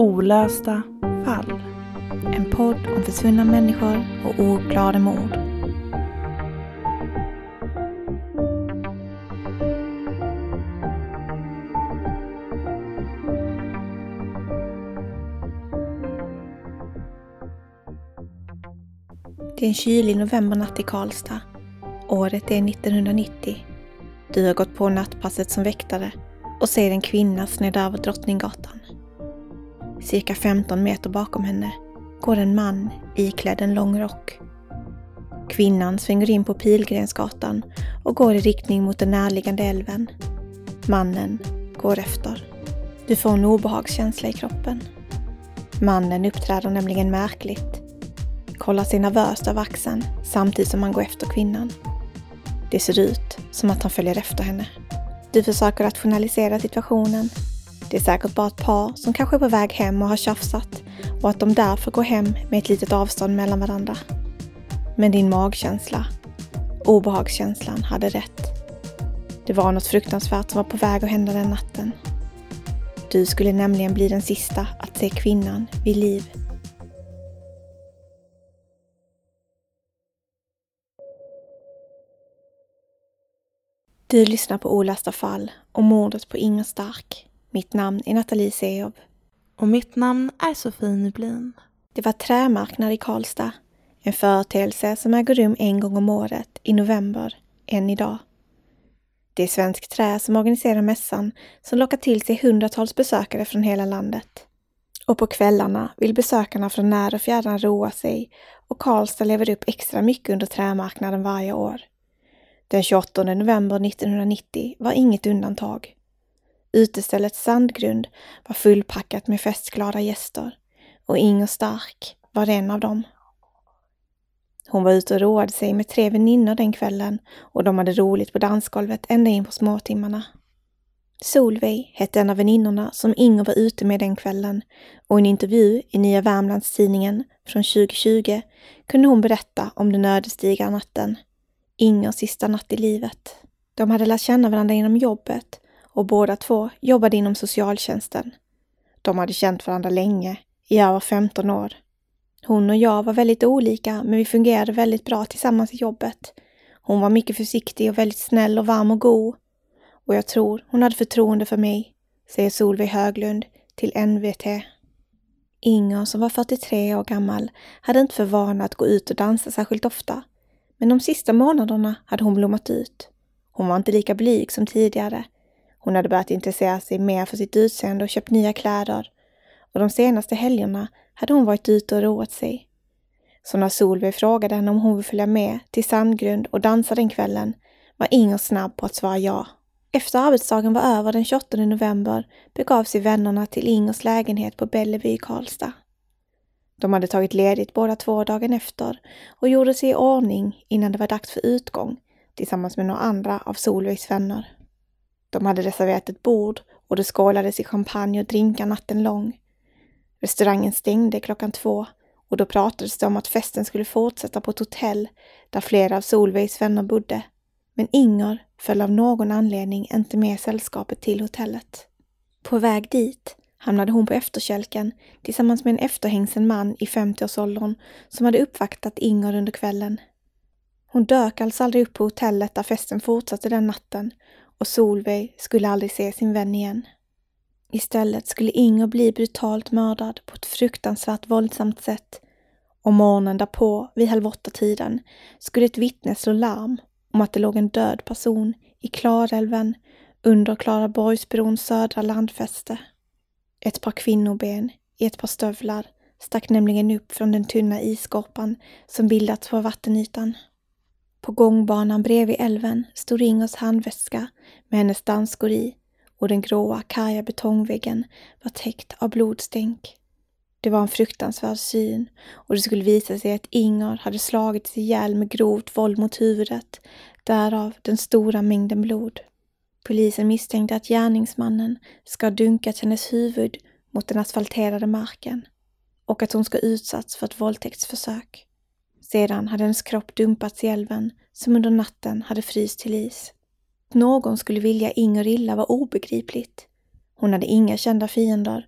Olösta fall. En podd om försvunna människor och ouppklarade mord. Det är en kylig novembernatt i Karlstad. Året är 1990. Du har gått på nattpasset som väktare och ser en kvinna snedda över Drottninggatan. Cirka 15 meter bakom henne går en man iklädd en lång rock. Kvinnan svänger in på Pilgrensgatan och går i riktning mot den närliggande älven. Mannen går efter. Du får en obehagskänsla i kroppen. Mannen uppträder nämligen märkligt. Kollar sig nervöst över axeln samtidigt som han går efter kvinnan. Det ser ut som att han följer efter henne. Du försöker rationalisera situationen. Det är säkert bara ett par som kanske är på väg hem och har tjafsat och att de därför går hem med ett litet avstånd mellan varandra. Men din magkänsla, obehagskänslan, hade rätt. Det var något fruktansvärt som var på väg att hända den natten. Du skulle nämligen bli den sista att se kvinnan vid liv. Du lyssnar på Olösta fall och mordet på Inger Stark. Mitt namn är Nathalie Seov. Och mitt namn är Sofie Nyblin. Det var trämarknad i Karlstad. En företeelse som äger rum en gång om året i november, än idag. Det är Svensk Trä som organiserar mässan som lockar till sig hundratals besökare från hela landet. Och på kvällarna vill besökarna från när och fjärran roa sig och Karlstad lever upp extra mycket under trämarknaden varje år. Den 28 november 1990 var inget undantag. Utestället Sandgrund var fullpackat med festglada gäster och Inger Stark var en av dem. Hon var ute och roade sig med 3 väninnor den kvällen och de hade roligt på dansgolvet ända in på småtimmarna. Solveig hette en av väninnorna som Inger var ute med den kvällen och i en intervju i Nya Värmlandstidningen från 2020 kunde hon berätta om den ödesdigra natten. Ingers sista natt i livet. De hade lärt känna varandra inom jobbet och båda två jobbade inom socialtjänsten. De hade känt varandra länge, i över 15 år. Hon och jag var väldigt olika men vi fungerade väldigt bra tillsammans i jobbet. Hon var mycket försiktig och väldigt snäll och varm och god. Och jag tror hon hade förtroende för mig, säger Solveig Höglund till NVT. Inger som var 43 år gammal hade inte för vana att gå ut och dansa särskilt ofta. Men de sista månaderna hade hon blommat ut. Hon var inte lika blyg som tidigare. Hon hade börjat intressera sig mer för sitt utseende och köpt nya kläder. Och de senaste helgerna hade hon varit ute och roat sig. Så när Solveig frågade henne om hon ville följa med till Sandgrund och dansa den kvällen var Inger snabb på att svara ja. Efter arbetsdagen var över den 28 november begav sig vännerna till Ingers lägenhet på Bellevue i Karlstad. De hade tagit ledigt båda 2 dagen efter och gjorde sig i ordning innan det var dags för utgång tillsammans med några andra av Solveigs vänner. De hade reserverat ett bord och det skålades i champagne och drinkar natten lång. Restaurangen stängde 2:00 och då pratades det om att festen skulle fortsätta på ett hotell där flera av Solveigs vänner bodde. Men Inger föll av någon anledning inte med sällskapet till hotellet. På väg dit hamnade hon på efterkälken tillsammans med en efterhängsen man i 50-årsåldern som hade uppvaktat Inger under kvällen. Hon dök alltså aldrig upp på hotellet där festen fortsatte den natten och Solveig skulle aldrig se sin vän igen. Istället skulle Inger bli brutalt mördad på ett fruktansvärt våldsamt sätt och morgonen därpå vid 7:30 skulle ett vittne slå larm om att det låg en död person i Klarälven under Klaraborgsbrons södra landfäste. Ett par kvinnoben i ett par stövlar stack nämligen upp från den tunna isskorpan som bildats på vattenytan. På gångbanan bredvid älven stod Ingers handväska med hennes dansskor i och den gråa karga betongväggen var täckt av blodstänk. Det var en fruktansvärd syn och det skulle visa sig att Inger hade slagits ihjäl med grovt våld mot huvudet, därav den stora mängden blod. Polisen misstänkte att gärningsmannen ska ha dunkat hennes huvud mot den asfalterade marken och att hon ska utsatts för ett våldtäktsförsök. Sedan hade hennes kropp dumpats i älven som under natten hade fryst till is. Någon skulle vilja Inger illa var obegripligt. Hon hade inga kända fiender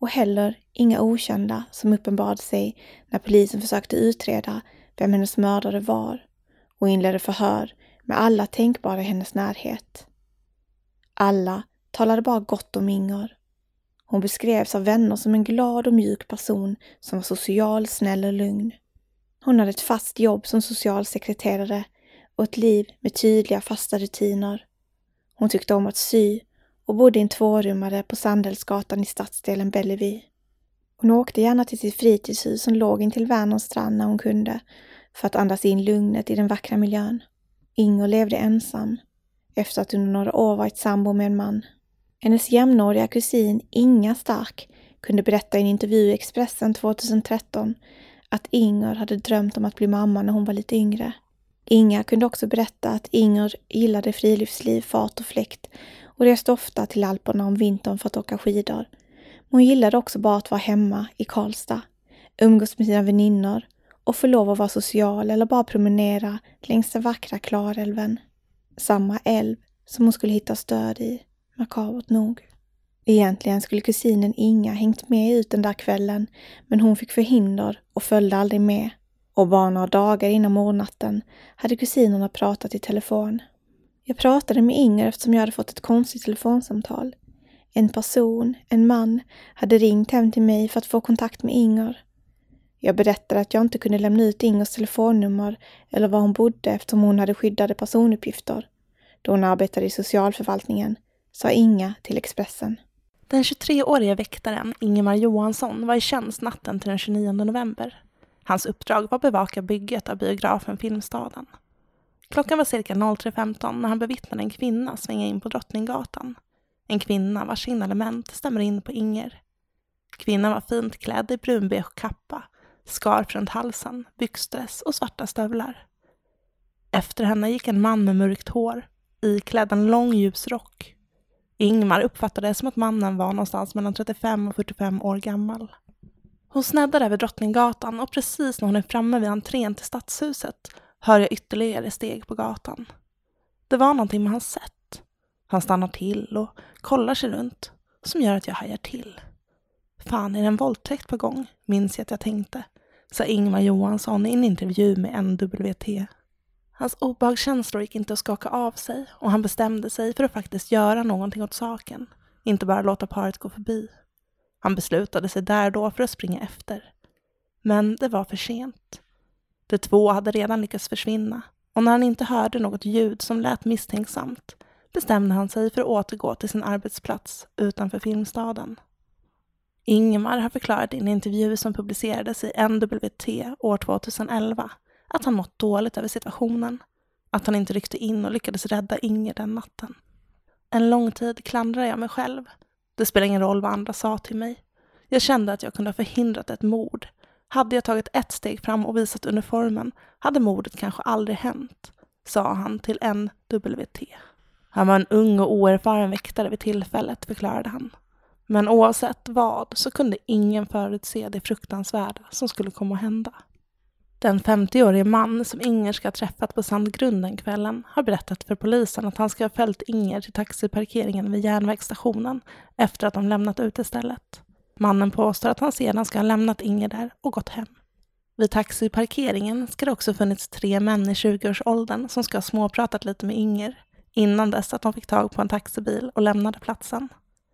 och heller inga okända som uppenbarade sig när polisen försökte utreda vem hennes mördare var och inledde förhör med alla tänkbara i hennes närhet. Alla talade bara gott om Inger. Hon beskrevs av vänner som en glad och mjuk person som var social, snäll och lugn. Hon hade ett fast jobb som socialsekreterare och ett liv med tydliga fasta rutiner. Hon tyckte om att sy och bodde i en 2-rummare på Sandhällsgatan i stadsdelen Bellevue. Hon åkte gärna till sitt fritidshus som låg intill Vänerns strand när hon kunde för att andas in lugnet i den vackra miljön. Inger levde ensam efter att under några år varit sambo med en man. Hennes jämnåriga kusin Inga Stark kunde berätta i en intervju i Expressen 2013 att Inger hade drömt om att bli mamma när hon var lite yngre. Inga kunde också berätta att Inger gillade friluftsliv, fart och fläkt och reste ofta till Alperna om vintern för att åka skidor. Hon gillade också bara att vara hemma i Karlstad, umgås med sina väninnor och få lov att vara social eller bara promenera längs den vackra Klarälven. Samma älv som hon skulle hitta stöd i, makabert nog. Egentligen skulle kusinen Inga hängt med ut den där kvällen, men hon fick förhinder och följde aldrig med. Och bara några dagar innan mordnatten hade kusinerna pratat i telefon. Jag pratade med Inger eftersom jag hade fått ett konstigt telefonsamtal. En man, hade ringt hem till mig för att få kontakt med Inger. Jag berättade att jag inte kunde lämna ut Ingers telefonnummer eller var hon bodde eftersom hon hade skyddade personuppgifter. Då hon arbetade i socialförvaltningen, sa Inga till Expressen. Den 23-åriga väktaren Ingemar Johansson var i tjänst natten till den 29 november. Hans uppdrag var att bevaka bygget av biografen Filmstaden. Klockan var cirka 03.15 när han bevittnade en kvinna svänga in på Drottninggatan. En kvinna vars signalement stämmer in på Inger. Kvinnan var fint klädd i brunbeige kappa, skarf runt halsen, byxdress och svarta stövlar. Efter henne gick en man med mörkt hår, iklädd en lång ljus rock. Ingmar uppfattade det som att mannen var någonstans mellan 35 och 45 år gammal. Hon sneddade över Drottninggatan och precis när hon är framme vid entrén till stadshuset hör jag ytterligare steg på gatan. Det var någonting med hans sätt. Han stannar till och kollar sig runt som gör att jag hajar till. Fan, är det en våldtäkt på gång? Minns jag att jag tänkte, sa Ingemar Johansson i en intervju med NWT. Hans obehagskänslor gick inte att skaka av sig och han bestämde sig för att faktiskt göra någonting åt saken. Inte bara låta paret gå förbi. Han beslutade sig där då för att springa efter. Men det var för sent. De två hade redan lyckats försvinna och när han inte hörde något ljud som lät misstänksamt bestämde han sig för att återgå till sin arbetsplats utanför Filmstaden. Ingemar har förklarat i en intervju som publicerades i NWT år 2011 att han mått dåligt över situationen, att han inte ryckte in och lyckades rädda Inger den natten. En lång tid klandrade jag mig själv. Det spelar ingen roll vad andra sa till mig. Jag kände att jag kunde ha förhindrat ett mord. Hade jag tagit ett steg fram och visat uniformen hade mordet kanske aldrig hänt, sa han till NWT. Han var en ung och oerfaren väktare vid tillfället, förklarade han. Men oavsett vad så kunde ingen förutse det fruktansvärda som skulle komma att hända. Den 50-årige man som Inger ska ha träffat på Sandgrunden kvällen har berättat för polisen att han ska ha följt Inger till taxiparkeringen vid järnvägsstationen efter att de lämnat ut istället. Mannen påstår att han sedan ska ha lämnat Inger där och gått hem. Vid taxiparkeringen ska det också funnits 3 män i 20-årsåldern som ska ha småpratat lite med Inger innan dess att de fick tag på en taxibil och lämnade platsen.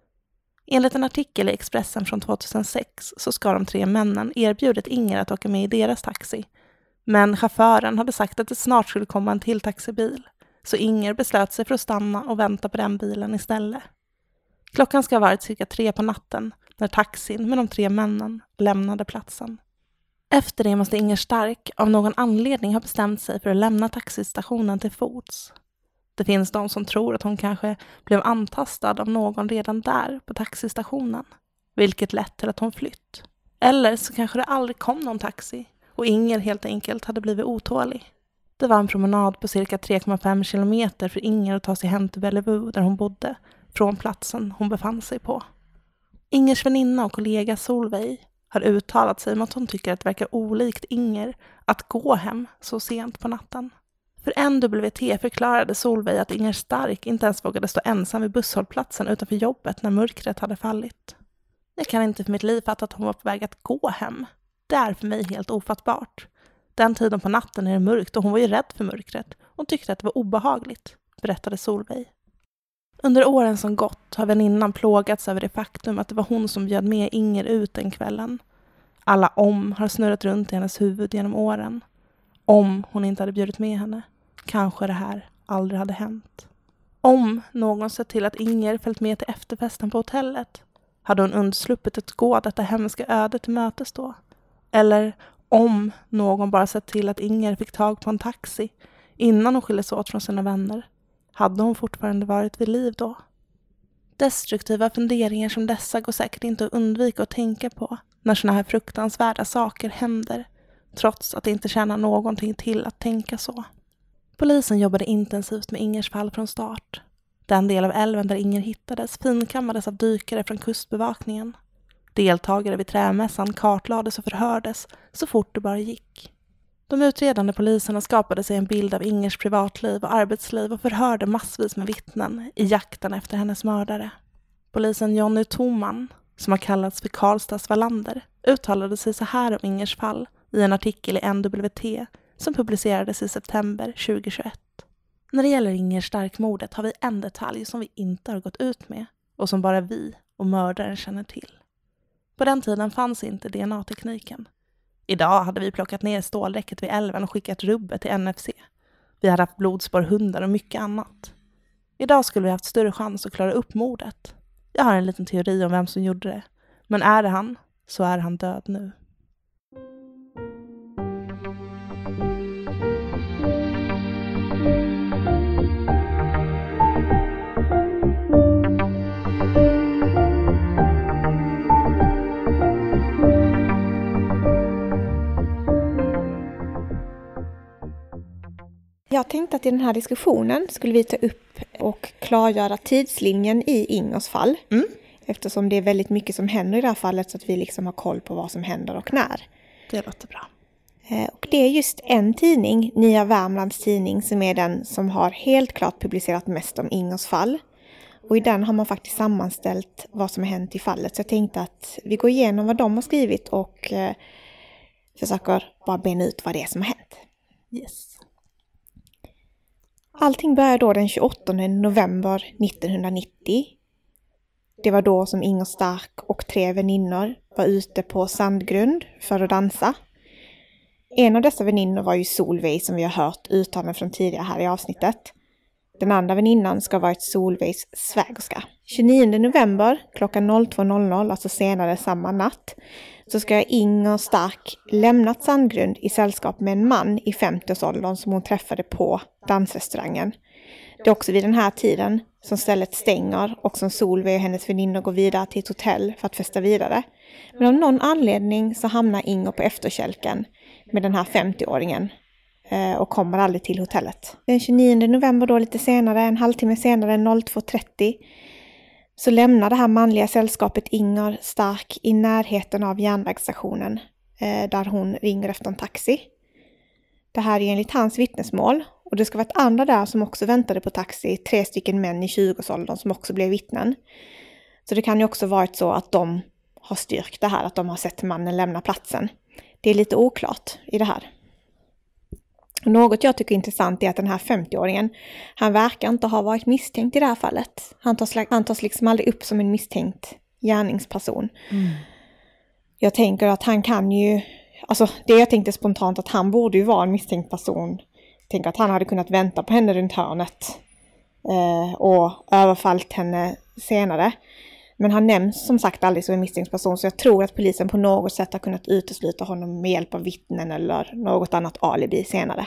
Enligt en artikel i Expressen från 2006 så ska de 3 männen erbjudit Inger att åka med i deras taxi. Men chauffören hade sagt att det snart skulle komma en till taxibil, så Inger beslöt sig för att stanna och vänta på den bilen istället. Klockan ska ha varit cirka 3 på natten när taxin med de 3 männen lämnade platsen. Efter det måste Inger Stark av någon anledning ha bestämt sig för att lämna taxistationen till fots. Det finns de som tror att hon kanske blev antastad av någon redan där på taxistationen, vilket lett till att hon flytt. Eller så kanske det aldrig kom någon taxi och Inger helt enkelt hade blivit otålig. Det var en promenad på cirka 3,5 kilometer för Inger att ta sig hem till Bellevue där hon bodde, från platsen hon befann sig på. Ingers väninna och kollega Solveig har uttalat sig om att hon tycker att det verkar olikt Inger att gå hem så sent på natten. För NWT förklarade Solveig att Inger Stark inte ens vågade stå ensam vid busshållplatsen utanför jobbet när mörkret hade fallit. Jag kan inte för mitt liv fatta att hon var på väg att gå hem. Det är för mig helt ofattbart. Den tiden på natten är det mörkt och hon var ju rädd för mörkret och tyckte att det var obehagligt, berättade Solveig. Under åren som gått har väninnan plågats över det faktum att det var hon som bjöd med Inger ut den kvällen. Alla om har snurrat runt i hennes huvud genom åren. Om hon inte hade bjudit med henne, kanske det här aldrig hade hänt. Om någon sett till att Inger följt med till efterfesten på hotellet, hade hon undsluppit att gå detta hemska öde till mötes då. Eller om någon bara sett till att Inger fick tag på en taxi innan hon skildes åt från sina vänner, hade hon fortfarande varit vid liv då. Destruktiva funderingar som dessa går säkert inte att undvika att tänka på när såna här fruktansvärda saker händer, trots att det inte tjänar någonting till att tänka så. Polisen jobbade intensivt med Ingers fall från start. Den del av älven där Inger hittades finkammades av dykare från kustbevakningen. Deltagare vid trämässan kartlades och förhördes så fort det bara gick. De utredande poliserna skapade sig en bild av Ingers privatliv och arbetsliv och förhörde massvis med vittnen i jakten efter hennes mördare. Polisen Jonny Thoman, som har kallats för Karlstads Wallander, uttalade sig så här om Ingers fall i en artikel i NWT som publicerades i september 2021. När det gäller Ingers Stark-mordet har vi en detalj som vi inte har gått ut med och som bara vi och mördaren känner till. På den tiden fanns inte DNA-tekniken. Idag hade vi plockat ner stålräcket vid älven och skickat rubbet till NFC. Vi hade haft blodspårhundar och mycket annat. Idag skulle vi haft större chans att klara upp mordet. Jag har en liten teori om vem som gjorde det. Men är det han, så är han död nu. Jag tänkte att i den här diskussionen skulle vi ta upp och klargöra tidslinjen i Ingers fall. Eftersom det är väldigt mycket som händer i det här fallet så att vi liksom har koll på vad som händer och när. Det låter bra. Och det är just en tidning, Nya Värmlands tidning, som är den som har helt klart publicerat mest om Ingers fall. Och i den har man faktiskt sammanställt vad som har hänt i fallet. Så jag tänkte att vi går igenom vad de har skrivit och försöker bara bena ut vad det är som har hänt. Yes. Allting började då den 28 november 1990. Det var då som Inger Stark och 3 väninnor var ute på Sandgrund för att dansa. En av dessa väninnor var ju Solveig som vi har hört uttalanden från tidigare här i avsnittet. Den andra väninnan ska ha varit Solveigs svägerska. 29 november klockan 02.00, alltså senare samma natt, så ska Inger Stark lämnat Sandgrund i sällskap med en man i 50-årsåldern som hon träffade på dansrestaurangen. Det är också vid den här tiden som stället stänger och som Solveig och hennes väninnor går vidare till ett hotell för att festa vidare. Men av någon anledning så hamnar Inger på efterkälken med den här 50-åringen och kommer aldrig till hotellet. Den 29 november då lite senare, en halvtimme senare, 02.30, så lämnar det här manliga sällskapet Inger Stark i närheten av järnvägsstationen där hon ringer efter en taxi. Det här är enligt hans vittnesmål och det ska vara ett andra där som också väntade på taxi, 3 stycken män i 20-årsåldern som också blev vittnen. Så det kan ju också varit så att de har styrkt det här, att de har sett mannen lämna platsen. Det är lite oklart i det här. Något jag tycker är intressant är att den här 50-åringen, han verkar inte ha varit misstänkt i det här fallet. Han tas liksom aldrig upp som en misstänkt gärningsperson. Jag tänker att han kan ju, alltså det jag tänkte spontant att han borde ju vara en misstänkt person. Jag tänker att han hade kunnat vänta på henne runt hörnet och överfallt henne senare. Men han nämns som sagt aldrig som en misstänkt person, så jag tror att polisen på något sätt har kunnat utesluta honom med hjälp av vittnen eller något annat alibi senare.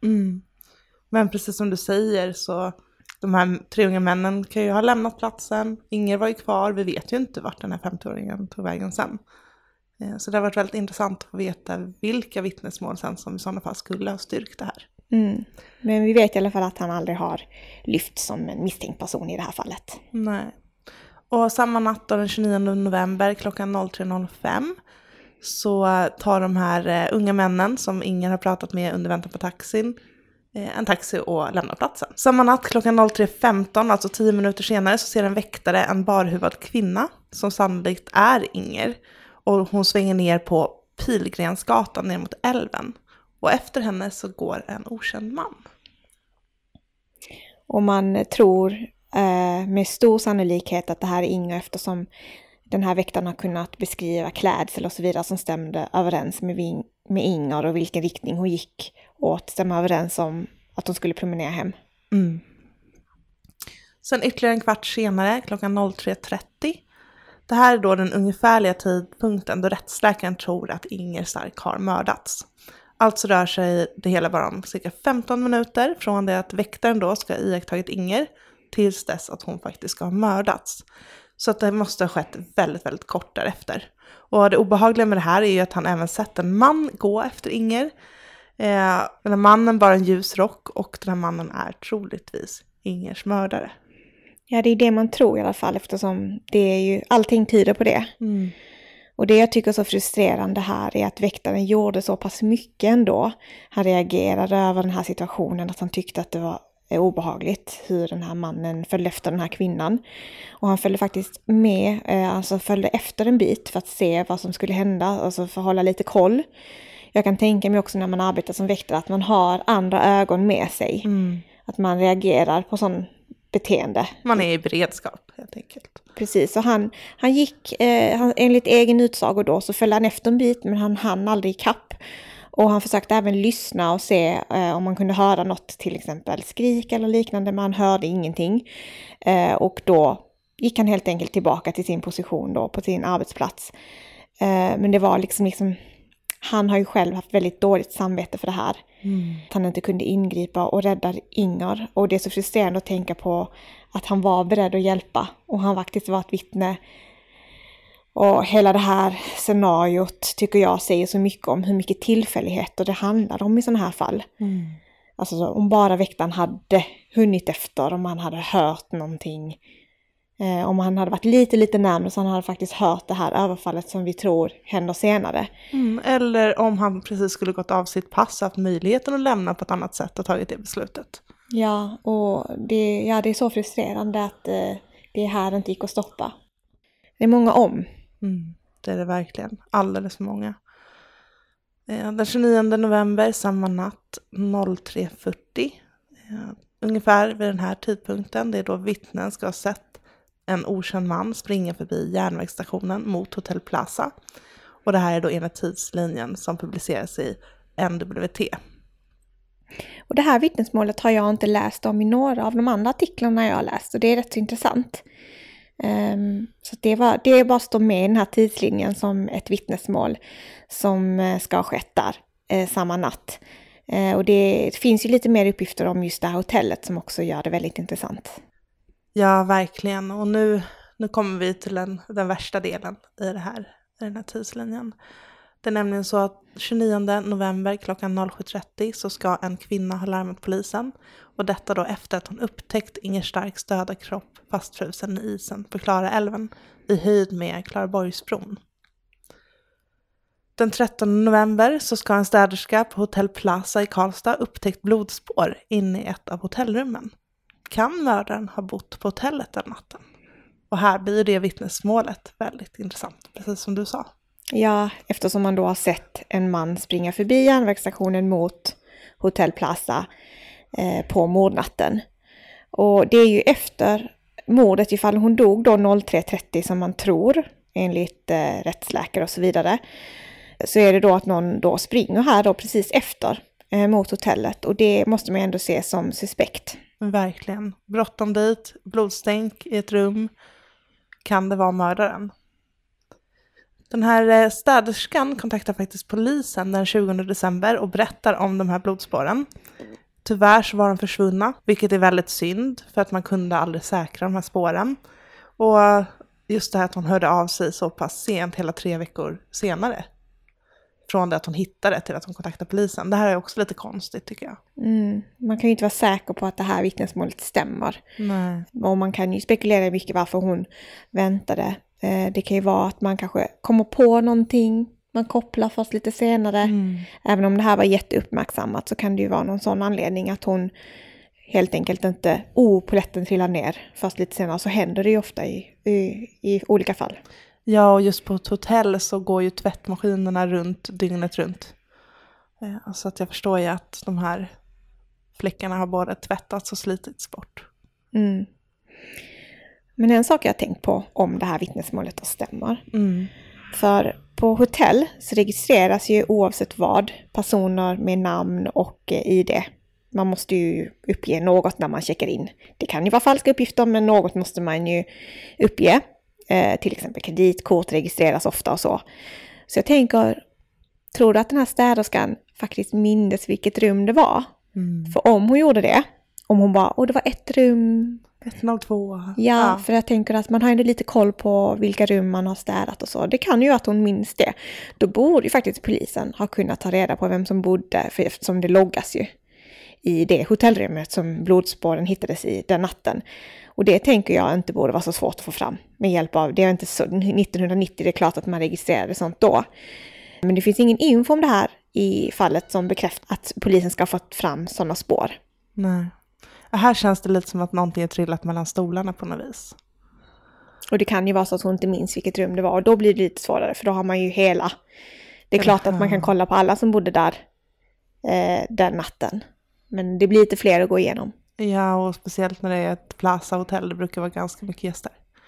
Men precis som du säger så de här 3 unga männen kan ju ha lämnat platsen. Inger var ju kvar, vi vet ju inte vart den här 50-åringen tog vägen sen. Så det har varit väldigt intressant att veta vilka vittnesmål sen som i sådana fall skulle ha styrkt det här. Men vi vet i alla fall att han aldrig har lyft som en misstänkt person i det här fallet. Nej. Och samma natt den 29 november klockan 03.05 så tar de här unga männen som Inger har pratat med under väntan på taxin en taxi och lämnar platsen. Samma natt klockan 03.15, alltså 10 minuter senare, så ser en väktare en barhuvad kvinna som sannolikt är Inger. Och hon svänger ner på Pilgrensgatan ner mot älven. Och efter henne så går en okänd man. Och man tror med stor sannolikhet att det här är Inger, eftersom den här väktaren har kunnat beskriva klädsel och så vidare som stämde överens med Inger, och vilken riktning hon gick åt stämmer överens om att hon skulle promenera hem. Mm. Sen ytterligare en kvart senare, klockan 03.30. Det här är då den ungefärliga tidpunkten då rättsläkaren tror att Inger Stark har mördats. Alltså rör sig det hela bara om cirka 15 minuter från det att väktaren då ska ha iakttagit Inger tills dess att hon faktiskt ska ha mördats. Så att det måste ha skett väldigt, väldigt kort därefter. Och det obehagliga med det här är ju att han även sett en man gå efter Inger. Den här mannen bar en ljus rock, och den här mannen är troligtvis Ingers mördare. Ja, det är det man tror i alla fall, eftersom det är ju, allting tyder på det. Mm. Och det jag tycker är så frustrerande här är att väktaren gjorde så pass mycket ändå. Han reagerade över den här situationen, att han tyckte att det var obehagligt hur den här mannen följde efter den här kvinnan. Och han följde faktiskt med, alltså följde efter en bit för att se vad som skulle hända, alltså för att hålla lite koll. Jag kan tänka mig också när man arbetar som väktare att man har andra ögon med sig. Mm. Att man reagerar på sån beteende. Man är i beredskap helt enkelt. Precis, och han gick, enligt egen utsago då, så följde han efter en bit, men han hann aldrig ikapp. Och han försökte även lyssna och se om man kunde höra något, till exempel skrik eller liknande, men han hörde ingenting. Och då gick han helt enkelt tillbaka till sin position då på sin arbetsplats. Men det var liksom han har ju själv haft väldigt dåligt samvete för det här. Mm. Att han inte kunde ingripa och rädda Inger. Och det är så frustrerande att tänka på att han var beredd att hjälpa. Och han faktiskt var ett vittne. Och hela det här scenariot tycker jag säger så mycket om hur mycket tillfälligheter det handlar om i sådana här fall. Mm. Alltså om bara väktaren hade hunnit efter, om han hade hört någonting. Om han hade varit lite närmare, så han hade faktiskt hört det här överfallet som vi tror händer senare. Mm, eller om han precis skulle gått av sitt pass, haft möjligheten att lämna på ett annat sätt och tagit det beslutet. Ja, och det är så frustrerande att det här inte gick att stoppa. Det är många om. Mm, det är det verkligen. Alldeles för många. Den 29 november, samma natt, 03.40. Ungefär vid den här tidpunkten, det är då vittnen ska ha sett en okänd man springa förbi järnvägsstationen mot Hotel Plaza. Och det här är då enligt tidslinjen som publiceras i NWT. Och det här vittnesmålet har jag inte läst om i några av de andra artiklarna jag har läst. Och det är rätt så intressant. Så det är bara att stå med i den här tidslinjen som ett vittnesmål som ska ha skett där samma natt. Och det finns ju lite mer uppgifter om just det här hotellet som också gör det väldigt intressant. Ja, verkligen. Och nu kommer vi till den värsta delen i den här tidslinjen. Det är nämligen så att 29 november klockan 07.30 så ska en kvinna ha larmat polisen. Och detta då efter att hon upptäckt Inger Starks döda kropp fastfrusen i isen på Klara-älven i höjd med Klaraborgsbron. Den 13 november så ska en städerska på Hotel Plaza i Karlstad upptäckt blodspår inne i ett av hotellrummen. Kan mördaren ha bott på hotellet den natten? Och här blir det vittnesmålet väldigt intressant, precis som du sa. Ja, eftersom man då har sett en man springa förbi järnvägsstationen mot Hotel Plaza på mordnatten. Och det är ju efter mordet, ifall hon dog då 03.30 som man tror, enligt rättsläkare och så vidare. Så är det då att någon då springer här då precis efter mot hotellet. Och det måste man ändå se som suspekt. Verkligen. Bråttom dit, blodstänk i ett rum. Kan det vara mördaren? Den här städerskan kontaktar faktiskt polisen den 20 december och berättar om de här blodspåren. Tyvärr så var de försvunna, vilket är väldigt synd för att man kunde aldrig säkra de här spåren. Och just det här att hon hörde av sig så pass sent, hela 3 veckor senare. Från det att hon hittade till att hon kontaktade polisen. Det här är också lite konstigt tycker jag. Man kan ju inte vara säker på att det här vittnesmålet stämmer. Nej. Och man kan ju spekulera mycket varför hon väntade. Det kan ju vara att man kanske kommer på någonting man kopplar först lite senare. Även om det här var jätteuppmärksammat så kan det ju vara någon sån anledning att hon helt enkelt inte, polletten trillar ner. Först lite senare så händer det ju ofta i olika fall. Ja, och just på ett hotell så går ju tvättmaskinerna runt dygnet runt. Så att jag förstår ju att de här fläckarna har både tvättats och slitits bort. Men en sak jag har tänkt på om det här vittnesmålet stämmer. För på hotell så registreras ju oavsett vad personer med namn och ID. Man måste ju uppge något när man checkar in. Det kan ju vara falska uppgifter, men något måste man ju uppge. Till exempel kreditkort registreras ofta och så. Så jag tänker, tror du att den här städerskan faktiskt mindes vilket rum det var? För om hon gjorde det, om hon bara, det var ett rum... 102. Ja, för jag tänker att man har ändå lite koll på vilka rum man har städat och så. Det kan ju att hon minns det. Då borde ju faktiskt polisen ha kunnat ta reda på vem som bodde, för eftersom det loggas ju i det hotellrummet som blodspåren hittades i den natten. Och det tänker jag inte borde vara så svårt att få fram med hjälp av, det är inte så 1990, det är klart att man registrerade sånt då. Men det finns ingen info om det här i fallet som bekräftar att polisen ska ha fått fram sådana spår. Nej. Här känns det lite som att någonting är trillat mellan stolarna på något vis. Och det kan ju vara så att hon inte minns vilket rum det var. Och då blir det lite svårare, för då har man ju hela... Det är klart att man kan kolla på alla som bodde där den natten. Men det blir lite fler att gå igenom. Ja, och speciellt när det är ett Plaza-hotell. Det brukar vara ganska mycket gäster.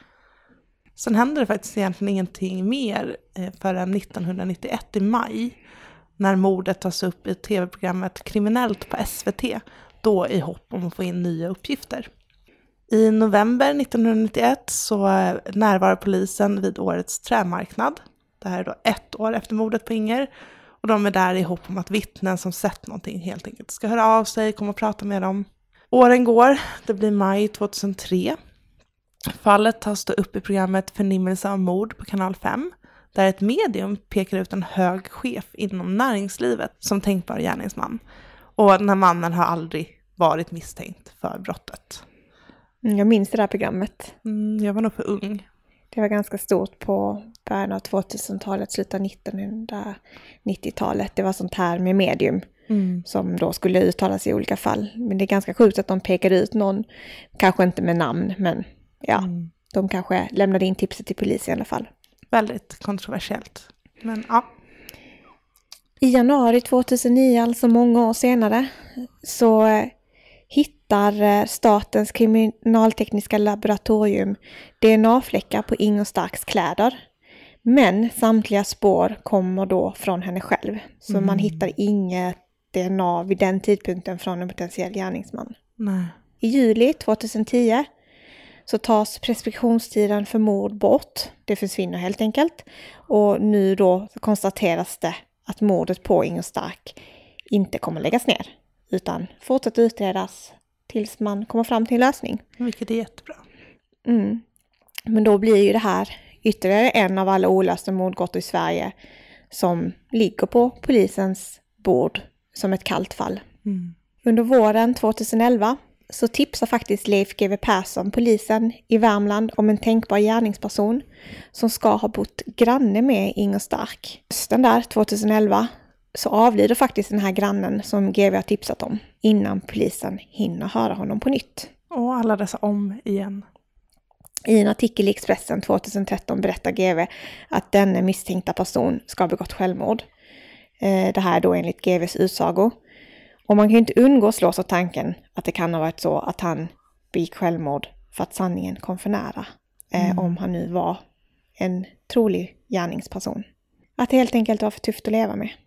Sen händer det faktiskt egentligen ingenting mer förrän 1991 i maj. När mordet tas upp i tv-programmet Kriminellt på SVT. Då i hopp om att få in nya uppgifter. I november 1991 så närvarar polisen vid årets trämarknad. Det här är då 1 år efter mordet på Inger. Och de är där i hopp om att vittnen som sett någonting helt enkelt ska höra av sig, komma och prata med dem. Åren går, det blir maj 2003. Fallet tas då upp i programmet Förnimmelse av mord på kanal 5. Där ett medium pekar ut en hög chef inom näringslivet som tänkbar gärningsman. Och den här mannen har aldrig varit misstänkt för brottet. Jag minns det där programmet. Jag var nog för ung. Det var ganska stort på början av 2000-talet, slutet av 1990-talet. Det var sånt här med medium som då skulle uttala sig i olika fall. Men det är ganska sjukt att de pekar ut någon, kanske inte med namn, men ja, de kanske lämnade in tipset till polisen i alla fall. Väldigt kontroversiellt, men ja. I januari 2009, alltså många år senare, så hittar Statens kriminaltekniska laboratorium DNA-fläckar på Inger Starks kläder. Men samtliga spår kommer då från henne själv. Så man hittar inget DNA vid den tidpunkten från en potentiell gärningsman. Nej. I juli 2010 så tas preskriptionstiden för mord bort. Det försvinner helt enkelt. Och nu då konstateras det att mordet på Inger Stark inte kommer läggas ner. Utan fortsätter utredas tills man kommer fram till en lösning. Vilket är jättebra. Men då blir ju det här ytterligare en av alla olösta mordgåtor i Sverige som ligger på polisens bord som ett kallt fall. Under våren 2011 så tipsar faktiskt Leif GW Persson polisen i Värmland om en tänkbar gärningsperson som ska ha bott granne med Inger Stark. Hösten där 2011 så avlider faktiskt den här grannen som GW har tipsat om innan polisen hinner höra honom på nytt. Och alla dessa om igen. I en artikel i Expressen 2013 berättar GW att denne misstänkta person ska ha begått självmord. Det här då enligt GWs utsago. Och man kan ju inte undgå att slås av tanken att det kan ha varit så att han begick självmord för att sanningen kom för nära. Om han nu var en trolig gärningsperson. Att det helt enkelt var för tufft att leva med.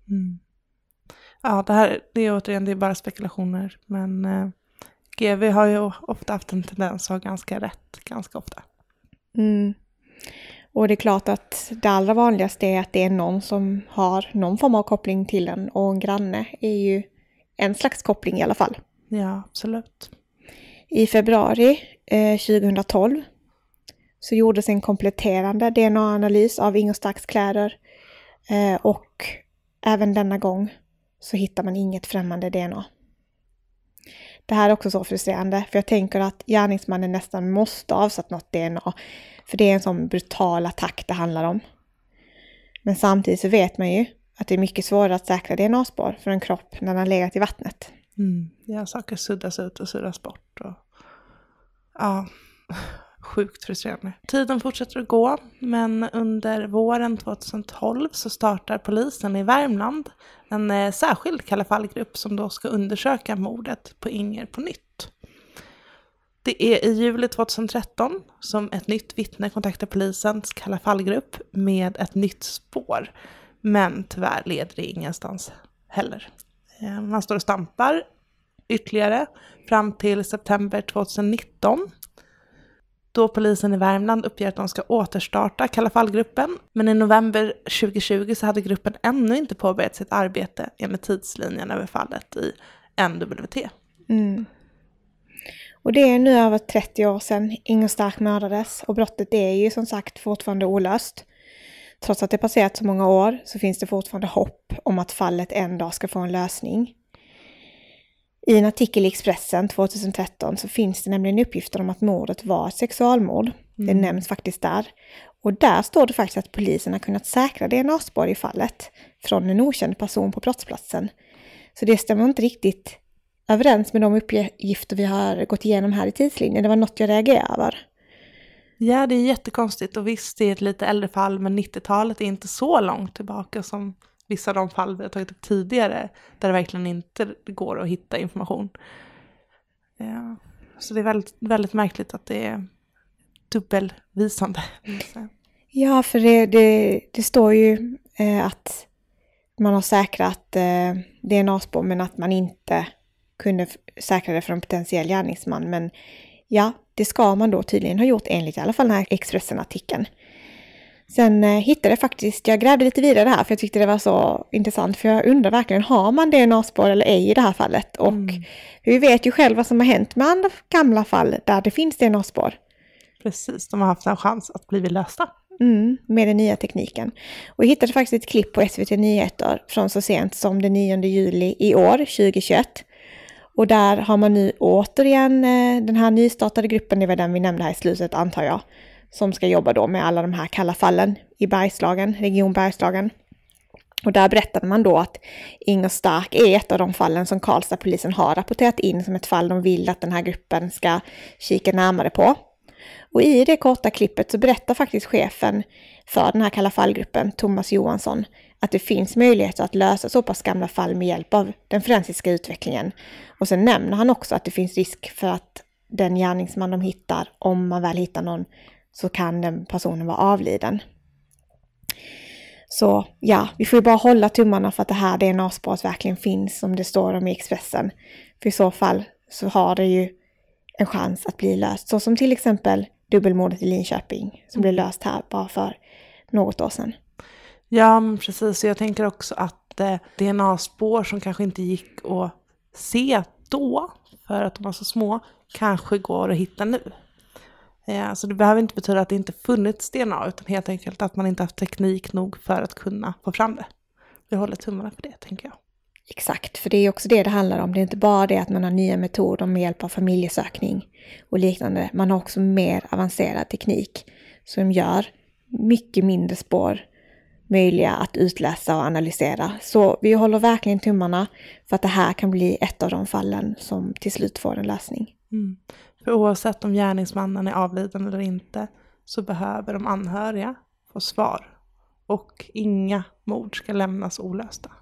Ja, det är återigen, det är bara spekulationer. Men GW har ju ofta haft en tendens att ha ganska rätt, ganska ofta. Och det är klart att det allra vanligaste är att det är någon som har någon form av koppling till den. Och en granne är ju en slags koppling i alla fall. Ja, absolut. I februari 2012 så gjordes en kompletterande DNA-analys av Inger Starks kläder. Och även denna gång så hittar man inget främmande DNA. Det här är också så frustrerande, för jag tänker att gärningsmannen nästan måste ha avsatt något DNA. För det är en sån brutal attack det handlar om. Men samtidigt så vet man ju att det är mycket svårare att säkra DNA-spår för en kropp när den har legat i vattnet. Ja, saker suddas ut och suddas bort. Och... Ja, sjukt frustrerande. Tiden fortsätter att gå, men under våren 2012 så startar polisen i Värmland en särskild Kalla fall-grupp som då ska undersöka mordet på Inger på nytt. Det är i juli 2013 som ett nytt vittne kontaktar polisens Kalla fall-grupp med ett nytt spår. Men tyvärr leder det ingenstans heller. Man står och stampar ytterligare fram till september 2019. Då polisen i Värmland uppger att de ska återstarta Kalla fall-gruppen. Men i november 2020 så hade gruppen ännu inte påbörjat sitt arbete enligt tidslinjen över fallet i NWT. Och det är nu över 30 år sedan Inger Stark mördades och brottet är ju som sagt fortfarande olöst. Trots att det passerat så många år så finns det fortfarande hopp om att fallet en dag ska få en lösning. I en artikel i Expressen 2013 så finns det nämligen uppgifter om att mordet var ett sexualmord. Det nämns faktiskt där. Och där står det faktiskt att polisen har kunnat säkra DNA-spår i fallet från en okänd person på brottsplatsen. Så det stämmer inte riktigt överens med de uppgifter vi har gått igenom här i tidslinjen. Det var något jag reagerade över. Ja, det är jättekonstigt och visst det är ett lite äldre fall, men 90-talet är inte så långt tillbaka som vissa av de fall vi har tagit upp tidigare där det verkligen inte går att hitta information. Ja, så det är väldigt, väldigt märkligt att det är dubbelvisande. Ja, för det står ju att man har säkrat DNA-spår men att man inte kunde säkra det för en potentiell gärningsman. Men ja, det ska man då tydligen ha gjort enligt i alla fall den här Expressen-artikeln. Sen hittade jag faktiskt, jag grävde lite vidare här för jag tyckte det var så intressant. För jag undrar verkligen, har man DNA-spår eller ej i det här fallet? Och vi vet ju själva vad som har hänt med andra gamla fall där det finns DNA-spår. Precis, de har haft en chans att bli lösta. Med den nya tekniken. Och jag hittade faktiskt ett klipp på SVT Nyheter från så sent som den 9 juli i år, 2021. Och där har man nu återigen den här nystartade gruppen, det var den vi nämnde här i slutet antar jag, som ska jobba då med alla de här kalla fallen i Bergslagen, region Bergslagen. Och där berättade man då att Inger Stark är ett av de fallen som Karlstad-polisen har rapporterat in som ett fall de vill att den här gruppen ska kika närmare på. Och i det korta klippet så berättar faktiskt chefen för den här kalla fallgruppen, Thomas Johansson, att det finns möjligheter att lösa så pass gamla fall med hjälp av den forensiska utvecklingen. Och sen nämner han också att det finns risk för att den gärningsman de hittar, om man väl hittar någon, så kan den personen vara avliden. Så ja, vi får ju bara hålla tummarna för att det här DNA-spåret verkligen finns som det står om i Expressen. För i så fall så har det ju en chans att bli löst. Så som till exempel dubbelmordet i Linköping som blev löst här bara för något år sedan. Ja, precis. Jag tänker också att DNA-spår som kanske inte gick att se då för att de var så små kanske går att hitta nu. Ja, så det behöver inte betyda att det inte funnits DNA utan helt enkelt att man inte haft teknik nog för att kunna få fram det. Vi håller tummarna för det, tänker jag. Exakt, för det är också det handlar om. Det är inte bara det att man har nya metoder med hjälp av familjesökning och liknande. Man har också mer avancerad teknik som gör mycket mindre spår möjliga att utläsa och analysera. Så vi håller verkligen tummarna för att det här kan bli ett av de fallen som till slut får en lösning. För oavsett om gärningsmannen är avliden eller inte så behöver de anhöriga få svar. Och inga mord ska lämnas olösta.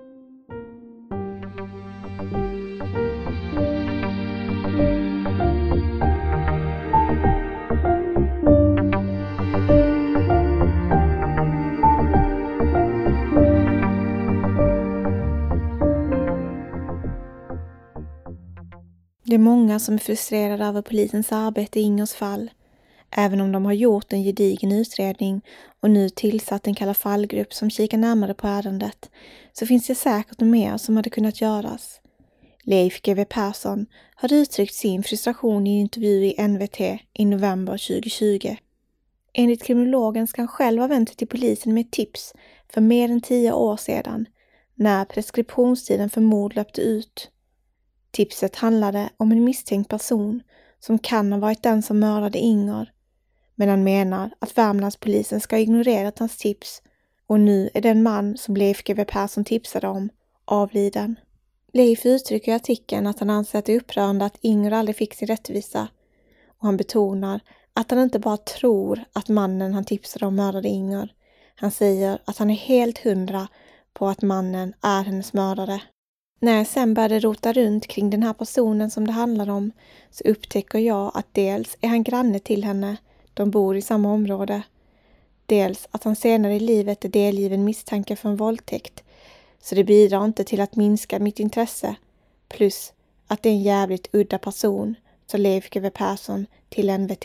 Det är många som är frustrerade över polisens arbete i Ingers fall. Även om de har gjort en gedigen utredning och nu tillsatt en kalla fallgrupp som kikar närmare på ärendet så finns det säkert mer som hade kunnat göras. Leif GW Persson har uttryckt sin frustration i en intervju i NWT i november 2020. Enligt kriminologen ska han själv ha vänt sig till polisen med tips för mer än 10 år sedan när preskriptionstiden för mord löpte ut. Tipset handlade om en misstänkt person som kan ha varit den som mördade Inger. Men han menar att Värmlandspolisen ska ha ignorerat hans tips Och nu är den man som Leif GW Persson tipsade om avliden. Leif uttrycker i artikeln att han anser att det är upprörande att Inger aldrig fick sin rättvisa. Och han betonar att han inte bara tror att mannen han tipsade om mördade Inger. Han säger att han är helt 100 på att mannen är hennes mördare. När jag sen började rota runt kring den här personen som det handlar om så upptäcker jag att dels är han granne till henne, de bor i samma område. Dels att han senare i livet är delgiven misstanke för en våldtäkt, så det bidrar inte till att minska mitt intresse. Plus att det är en jävligt udda person, så Leif GW Persson till NVT.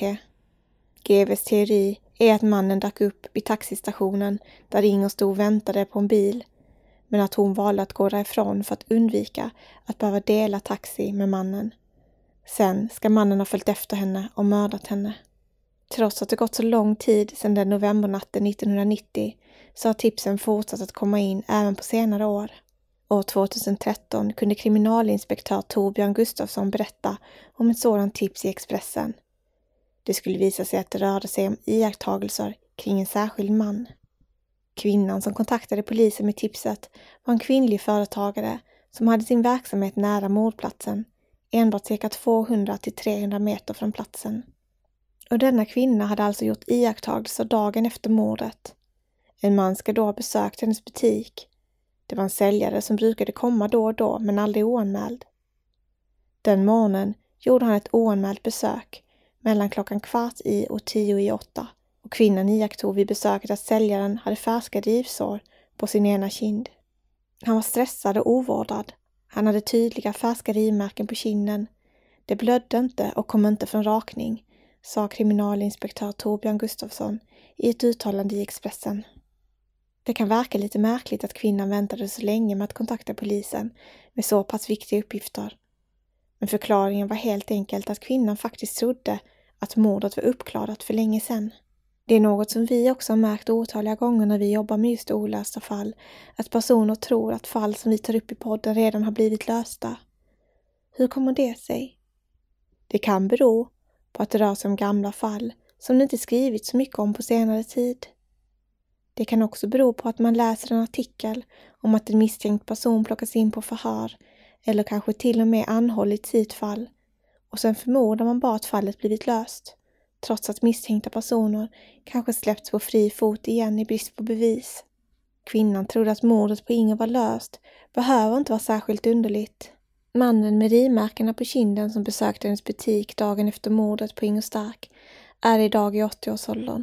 GWs teori är att mannen dök upp vid taxistationen där Inger stod och väntade på en bil, men att hon valde att gå därifrån för att undvika att behöva dela taxi med mannen. Sen ska mannen ha följt efter henne och mördat henne. Trots att det gått så lång tid sedan den novembernatten 1990 så har tipsen fortsatt att komma in även på senare år. År 2013 kunde kriminalinspektör Torbjörn Gustafsson berätta om ett sådant tips i Expressen. Det skulle visa sig att det rörde sig om iakttagelser kring en särskild man. Kvinnan som kontaktade polisen med tipset var en kvinnlig företagare som hade sin verksamhet nära mordplatsen, enbart cirka 200-300 meter från platsen. Och denna kvinna hade alltså gjort iakttagelser dagen efter mordet. En man ska då ha besökt hennes butik. Det var en säljare som brukade komma då och då men aldrig oanmäld. Den morgonen gjorde han ett oanmält besök mellan 7:15 och 7:50 och kvinnan iakttog vid besöket att säljaren hade färska rivsår på sin ena kind. Han var stressad och ovårdad. Han hade tydliga färska rivmärken på kinden. Det blödde inte och kom inte från rakning, sa kriminalinspektör Torbjörn Gustafsson i ett uttalande i Expressen. Det kan verka lite märkligt att kvinnan väntade så länge med att kontakta polisen med så pass viktiga uppgifter. Men förklaringen var helt enkelt att kvinnan faktiskt trodde att mordet var uppklarat för länge sedan. Det är något som vi också har märkt otaliga gånger när vi jobbar med just olösta fall, att personer tror att fall som vi tar upp i podden redan har blivit lösta. Hur kommer det sig? Det kan bero på att det rör sig om gamla fall som det inte skrivits så mycket om på senare tid. Det kan också bero på att man läser en artikel om att en misstänkt person plockas in på förhör eller kanske till och med anhållits i ett fall och sen förmodar man bara att fallet blivit löst, trots att misstänkta personer kanske släppts på fri fot igen i brist på bevis. Kvinnan trodde att mordet på Inger var löst, behöver inte vara särskilt underligt. Mannen med rivmärkena på kinden som besökte hennes butik dagen efter mordet på Inger Stark är idag i 80-årsåldern.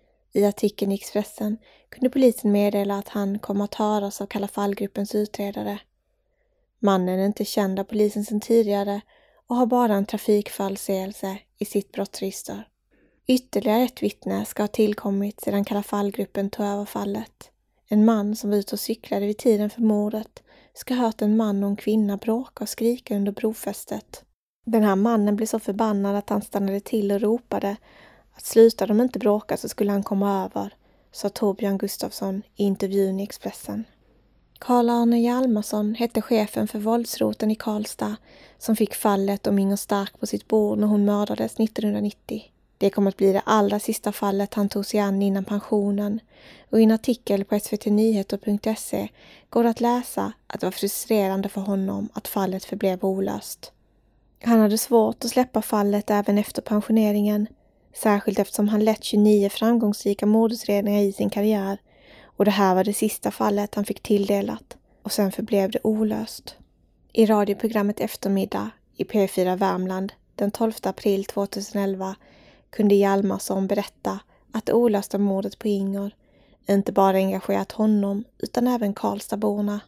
I artikeln i Expressen kunde polisen meddela att han kommer att höras av Kalla fallgruppens utredare. Mannen är inte känd av polisen sedan tidigare och har bara en trafikfallseelse i sitt brottsregister. Ytterligare ett vittne ska ha tillkommit sedan Kalla fallgruppen tog över fallet. En man som var ute och cyklade vid tiden för mordet ska ha hört en man och en kvinna bråka och skrika under brofästet. Den här mannen blev så förbannad att han stannade till och ropade att slutar de inte bråka så skulle han komma över, sa Torbjörn Gustafsson i intervjun i Expressen. Carl-Arne Hjalmarsson hette chefen för våldsroten i Karlstad som fick fallet om Inger Stark på sitt bord när hon mördades 1990. Det kommer att bli det allra sista fallet han tog sig an innan pensionen och i en artikel på svtnyheter.se går det att läsa att det var frustrerande för honom att fallet förblev olöst. Han hade svårt att släppa fallet även efter pensioneringen, särskilt eftersom han lett 29 framgångsrika mordutredningar i sin karriär och det här var det sista fallet han fick tilldelat och sen förblev det olöst. I radioprogrammet Eftermiddag i P4 Värmland den 12 april 2011 kunde Hjalmarsson berätta att det olösta mordet på Inger inte bara engagerat honom utan även Karlstadborna.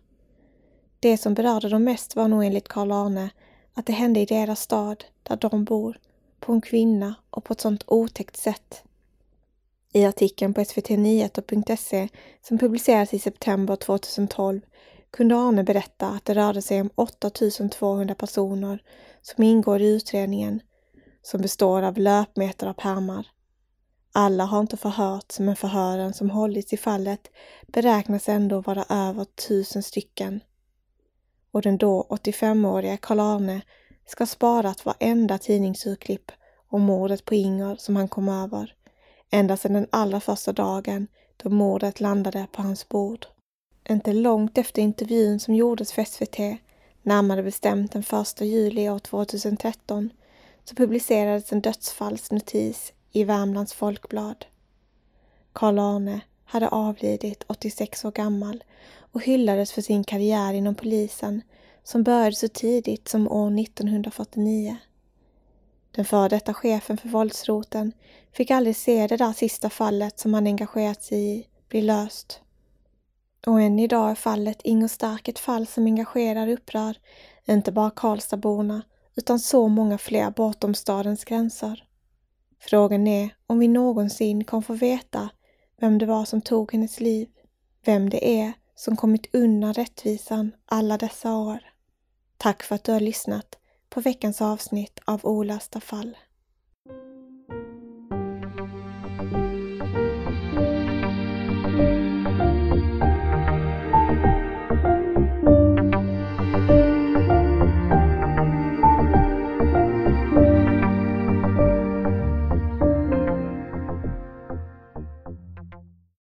Det som berörde dem mest var nog enligt Carl-Arne att det hände i deras stad där de bor, på en kvinna och på ett sånt otäckt sätt. I artikeln på svtnyheter.se som publicerades i september 2012 kunde Arne berätta att det rörde sig om 8200 personer som ingår i utredningen som består av löpmeter av pärmar. Alla har inte förhörts, men förhören som hållits i fallet beräknas ändå vara över 1000 stycken. Och den då 85-åriga Carl-Arne ska ha sparat varenda tidningsurklipp om mordet på Inger som han kom över, ända sedan den allra första dagen då mordet landade på hans bord. Inte långt efter intervjun som gjordes för SVT, närmare bestämt den 1 juli år 2013, så publicerades en dödsfallsnotis i Värmlands Folkblad. Carl-Arne hade avlidit 86 år gammal och hyllades för sin karriär inom polisen som började så tidigt som år 1949. Den före detta chefen för våldsroten fick aldrig se det där sista fallet som han engagerat sig i bli löst. Och än idag är fallet Inger Stark ett fall som engagerar och upprör inte bara Karlstadborna utan så många fler bortom stadens gränser. Frågan är om vi någonsin kommer få veta vem det var som tog hennes liv, vem det är som kommit undan rättvisan alla dessa år. Tack för att du har lyssnat på veckans avsnitt av Olösta fall.